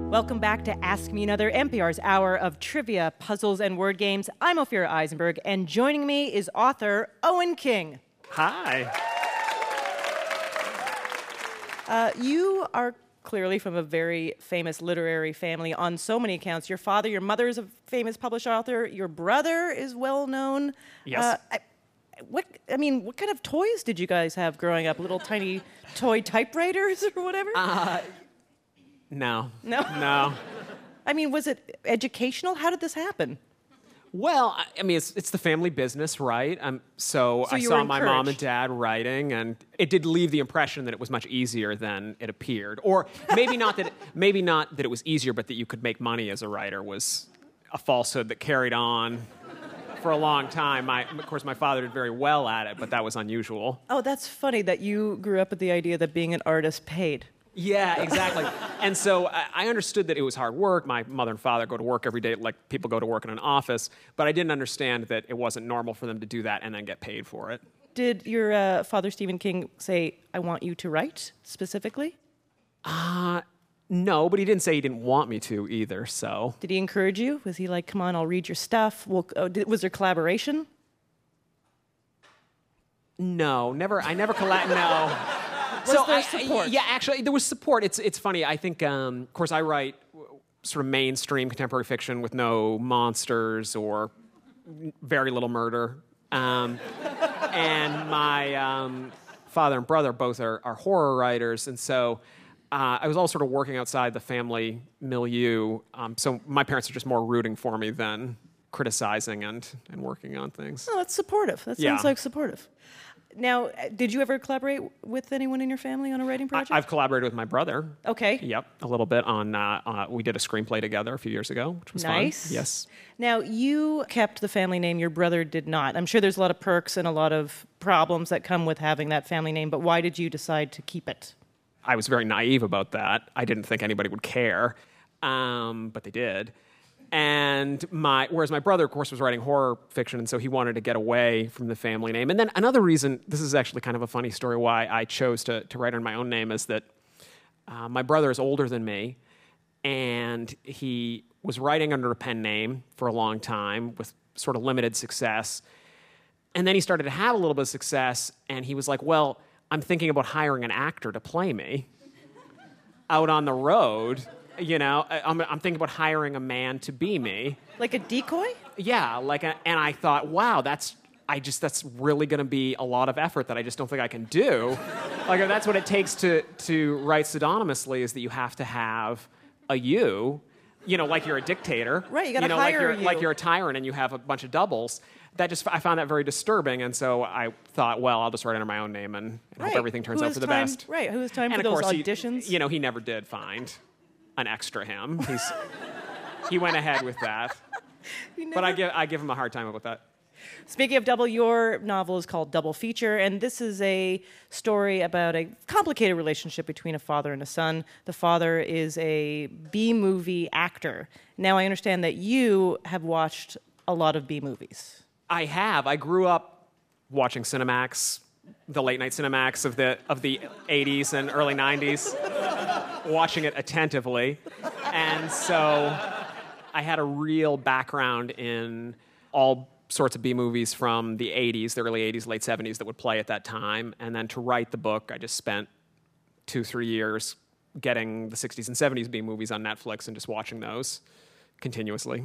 Welcome back to Ask Me Another, NPR's hour of trivia, puzzles, and word games. I'm Ophira Eisenberg, and joining me is author Owen King. Hi. You are clearly from a very famous literary family on so many accounts. Your father, your mother is a famous published author. Your brother is well known. Yes. What kind of toys did you guys have growing up? Little tiny toy typewriters or whatever? No. No? No. I mean, was it educational? How did this happen? Well, I mean, it's the family business, right? So I you saw were my mom and encouraged. dad writing, and it did leave the impression that it was much easier than it appeared. Or maybe not that it was easier, but that you could make money as a writer was a falsehood that carried on for a long time. Of course, my father did very well at it, but that was unusual. Oh, that's funny that you grew up with the idea that being an artist paid. Yeah, exactly. And so I understood that it was hard work. My mother and father go to work every day like people go to work in an office, but I didn't understand that it wasn't normal for them to do that and then get paid for it. Did your father, Stephen King, say, I want you to write specifically? No, but he didn't say he didn't want me to either, so. Did he encourage you? Was he like, come on, I'll read your stuff? Was there collaboration? No, never. I never no. Was there support? Yeah, actually, there was support. It's funny. I think, of course, I write sort of mainstream contemporary fiction with no monsters or very little murder. And my father and brother both are horror writers, and so I was all sort of working outside the family milieu. So my parents are just more rooting for me than criticizing and working on things. Oh, that's supportive. That sounds like supportive. Now, did you ever collaborate with anyone in your family on a writing project? I've collaborated with my brother. Okay. Yep, a little bit on. We did a screenplay together a few years ago, which was Nice. fun. Yes. Now, you kept the family name. Your brother did not. I'm sure there's a lot of perks and a lot of problems that come with having that family name, but why did you decide to keep it? I was very naive about that. I didn't think anybody would care, but they did. And whereas my brother, of course, was writing horror fiction, and so he wanted to get away from the family name. And then another reason, this is actually kind of a funny story, why I chose to write on my own name is that my brother is older than me, and he was writing under a pen name for a long time with sort of limited success. And then he started to have a little bit of success, and he was like, well, I'm thinking about hiring an actor to play me out on the road. You know, I'm thinking about hiring a man to be me. Like a decoy? Yeah, and I thought, wow, that's really going to be a lot of effort that I just don't think I can do. Like, if that's what it takes to write pseudonymously, is that you have to have a you know, like you're a dictator. Right, you got to hire you. Like you're a tyrant and you have a bunch of doubles. I found that very disturbing, and so I thought, well, I'll just write under my own name and hope everything turns out for the best. Right, who has time and for those course, auditions? He never did find an extra him. He went ahead with that. But I give him a hard time about that. Speaking of double, your novel is called Double Feature, and this is a story about a complicated relationship between a father and a son. The father is a B-movie actor. Now, I understand that you have watched a lot of B-movies. I have. I grew up watching Cinemax, the late-night Cinemax of the 80s and early 90s, watching it attentively. And so I had a real background in all sorts of B-movies from the 80s, the early 80s, late 70s that would play at that time. And then to write the book, I just spent 2-3 years getting the 60s and 70s B-movies on Netflix and just watching those continuously.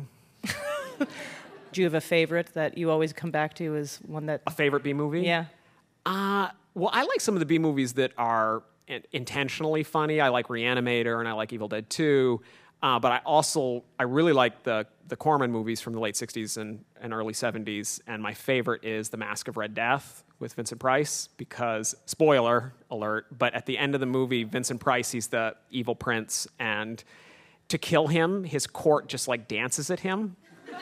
Do you have a favorite that you always come back to as one that... A favorite B-movie? Yeah. Well, I like some of the B-movies that are intentionally funny. I like Reanimator and I like Evil Dead 2. But I really like the Corman movies from the late 60s and early 70s. And my favorite is The Mask of Red Death with Vincent Price, because, spoiler alert, but at the end of the movie, Vincent Price, he's the evil prince, and to kill him, his court just like dances at him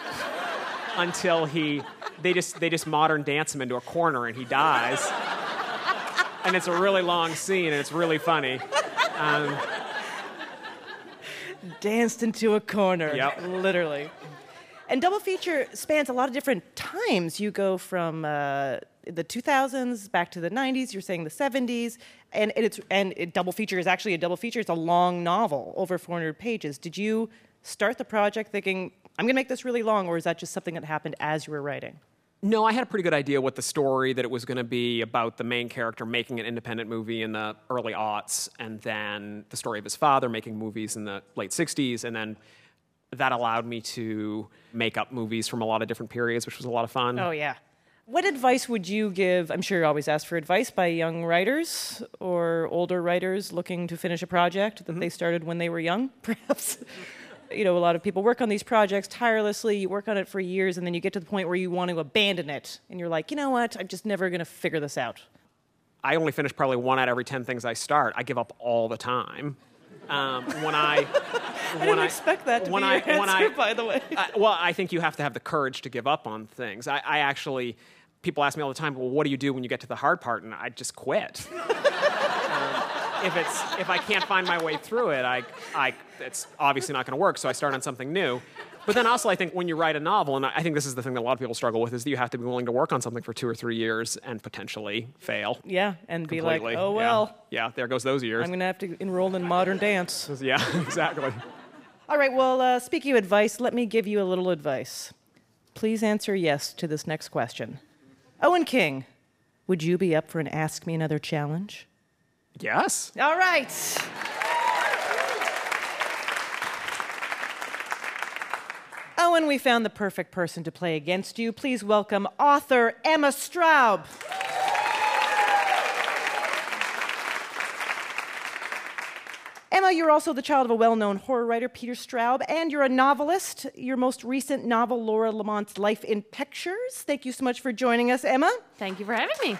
until they just modern dance him into a corner and he dies. And it's a really long scene and it's really funny. Danced into a corner. Yep. Literally. And Double Feature spans a lot of different times. You go from the 2000s, back to the 90s, you're saying the 70s, and double feature is actually a double feature. It's a long novel, over 400 pages. Did you start the project thinking, I'm going to make this really long, or is that just something that happened as you were writing? No, I had a pretty good idea what the story, that it was going to be about the main character making an independent movie in the early aughts, and then the story of his father making movies in the late 60s, and then that allowed me to make up movies from a lot of different periods, which was a lot of fun. Oh, yeah. What advice would you give? I'm sure you always ask for advice by young writers or older writers looking to finish a project that they started when they were young, perhaps. A lot of people work on these projects tirelessly. You work on it for years, and then you get to the point where you want to abandon it. And you're like, you know what? I'm just never going to figure this out. I only finish probably 1 out of every 10 things I start. I give up all the time. I didn't expect that to be your answer, by the way. Well, I think you have to have the courage to give up on things. I actually, people ask me all the time, well, what do you do when you get to the hard part? And I just quit. If I can't find my way through it, it's obviously not going to work, so I start on something new. But then also, I think when you write a novel, and I think this is the thing that a lot of people struggle with, is that you have to be willing to work on something for 2 or 3 years and potentially fail. Yeah, and completely. Be like, oh, well. Yeah, there goes those years. I'm going to have to enroll in modern dance. Yeah, exactly. All right, well, speaking of advice, let me give you a little advice. Please answer yes to this next question. Owen King, would you be up for an Ask Me Another challenge? Yes. All right. Owen, we found the perfect person to play against you. Please welcome author Emma Straub. Emma, you're also the child of a well-known horror writer, Peter Straub, and you're a novelist. Your most recent novel, Laura Lamont's Life in Pictures. Thank you so much for joining us, Emma. Thank you for having me.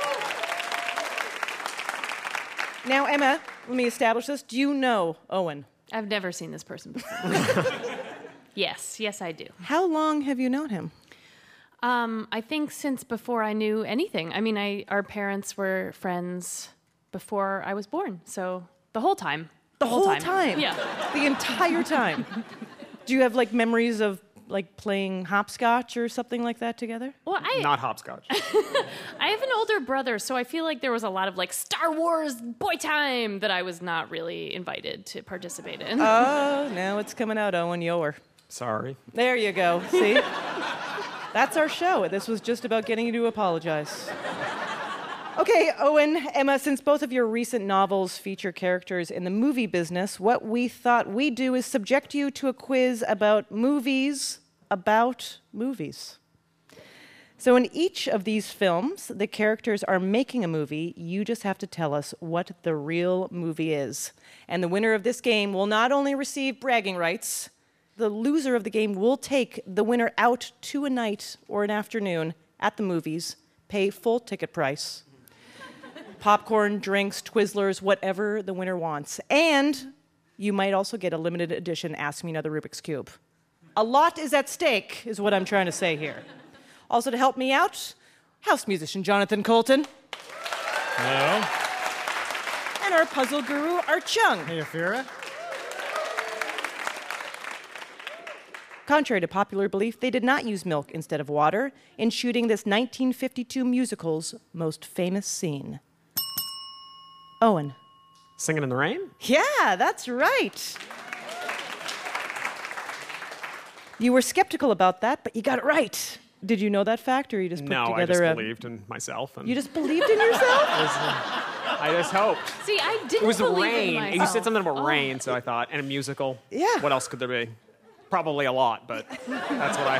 Now, Emma, let me establish this. Do you know Owen? I've never seen this person before. Yes, I do. How long have you known him? I think since before I knew anything. I mean, our parents were friends before I was born, so the whole time. The whole time? Yeah. The entire time? Do you have, memories of, playing hopscotch or something like that together? Well, Not hopscotch. I have an older brother, so I feel like there was a lot of, Star Wars boy time that I was not really invited to participate in. Oh, now it's coming out, Owen. You're. Sorry. There you go. See? That's our show. This was just about getting you to apologize. Okay, Owen, Emma, since both of your recent novels feature characters in the movie business, what we thought we'd do is subject you to a quiz about movies. So in each of these films, the characters are making a movie. You just have to tell us what the real movie is. And the winner of this game will not only receive bragging rights, the loser of the game will take the winner out to a night or an afternoon at the movies, pay full ticket price. Popcorn, drinks, Twizzlers, whatever the winner wants. And you might also get a limited edition Ask Me Another Rubik's Cube. A lot is at stake, is what I'm trying to say here. Also, to help me out, house musician Jonathan Colton. Hello. And our puzzle guru, Art Chung. Hey, Afira. Contrary to popular belief, they did not use milk instead of water in shooting this 1952 musical's most famous scene. Owen. Singing in the Rain? Yeah, that's right. You were skeptical about that, but you got it right. Did you know that fact, or you just put No, together I just believed in myself. And You just believed in yourself? I just hoped. See, I didn't It was believe in rain. myself. You said something about rain, so I thought, and a musical. Yeah. What else could there be? Probably a lot, but that's what I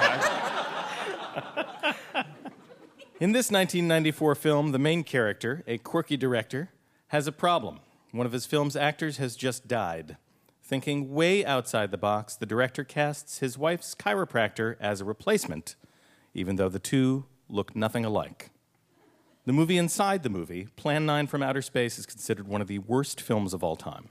had. In this 1994 film, the main character, a quirky director, has a problem. One of his film's actors has just died. Thinking way outside the box, the director casts his wife's chiropractor as a replacement, even though the two look nothing alike. The movie inside the movie, Plan 9 from Outer Space, is considered one of the worst films of all time.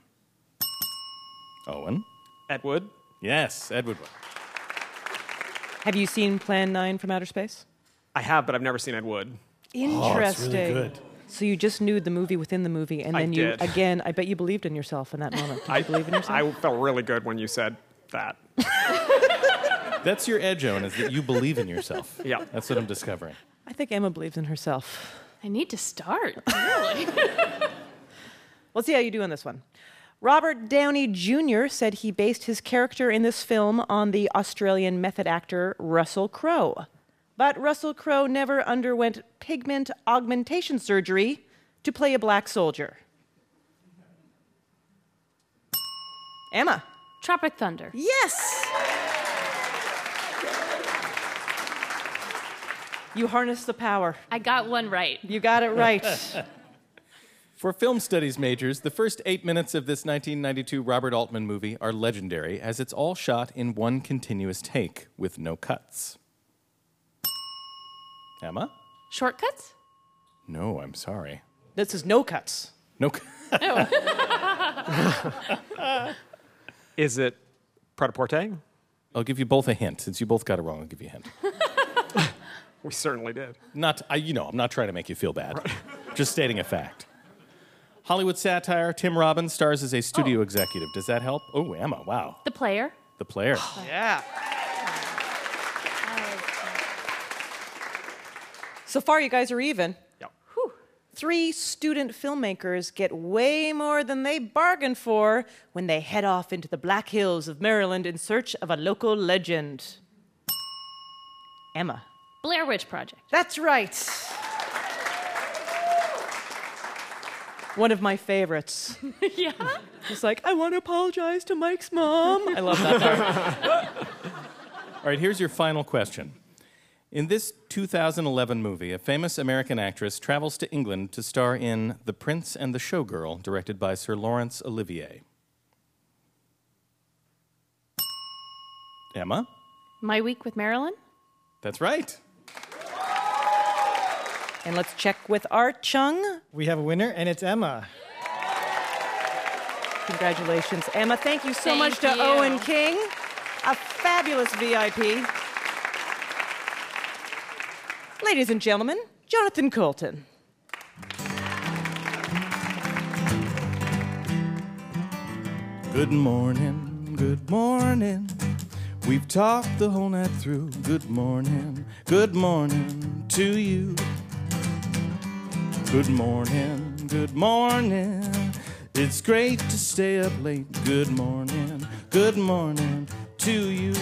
Owen? Ed Wood? Yes, Ed Wood. Have you seen Plan 9 from Outer Space? I have, but I've never seen Ed Wood. Interesting. really good. So you just knew the movie within the movie, and I then did. Again, I bet you believed in yourself in that moment. Did you believe in yourself? I felt really good when you said that. That's your edge, Owen, is that you believe in yourself. Yeah. That's what I'm discovering. I think Emma believes in herself. I need to start. Really? Let's see how you do on this one. Robert Downey Jr. said he based his character in this film on the Australian method actor Russell Crowe. But Russell Crowe never underwent pigment augmentation surgery to play a black soldier. Emma. Tropic Thunder. Yes! You harness the power. I got one right. You got it right. For film studies majors, the first 8 minutes of this 1992 Robert Altman movie are legendary, as it's all shot in one continuous take with no cuts. Emma? Shortcuts? No, I'm sorry. This is no cuts. No. Is it Pret-a-Porter? I'll give you both a hint. Since you both got it wrong, I'll give you a hint. We certainly did. I'm not trying to make you feel bad. Just stating a fact. Hollywood satire, Tim Robbins stars as a studio executive. Does that help? Oh, Emma, wow. The Player. The Player. Yeah. So far, you guys are even. Yep. 3 student filmmakers get way more than they bargained for when they head off into the Black Hills of Maryland in search of a local legend. Emma. Blair Witch Project. That's right. One of my favorites. Yeah? It's like, I want to apologize to Mike's mom. I love that part. All right, here's your final question. In this 2011 movie, a famous American actress travels to England to star in The Prince and the Showgirl, directed by Sir Laurence Olivier. Emma? My Week with Marilyn. That's right. And let's check with Art Chung. We have a winner, and it's Emma. Congratulations, Emma. Thank you so Thank much to you. Owen King, a fabulous VIP. Ladies and gentlemen, Jonathan Coulton. Good morning, good morning. We've talked the whole night through. Good morning to you. Good morning. It's great to stay up late. Good morning to you.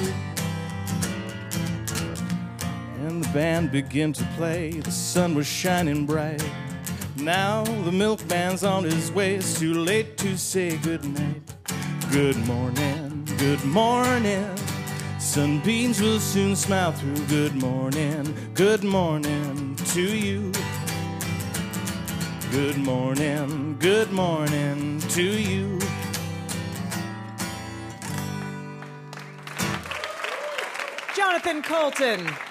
And the band began to play. The sun was shining bright. Now the milkman's on his way. It's too late to say goodnight. Good morning. Sunbeams will soon smile through. Good morning to you. Good morning to you. Jonathan Coulton.